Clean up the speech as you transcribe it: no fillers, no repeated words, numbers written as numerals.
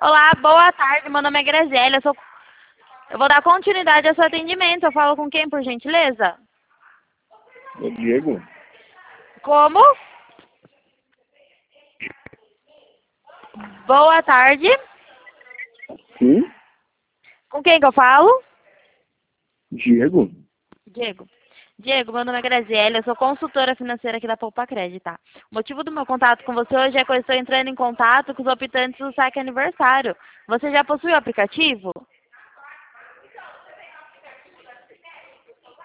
Olá, boa tarde. Meu nome é Graziela. Eu vou dar continuidade ao seu atendimento. Eu falo com quem, por gentileza? É Diego? Como? Boa tarde. Sim? Com quem que eu falo? Diego? Diego. Diego, meu nome é Graziela. Eu sou consultora financeira aqui da Poupa Crédito, tá? O motivo do meu contato com você hoje é que eu estou entrando em contato com os optantes do saque aniversário. Você já possui o aplicativo?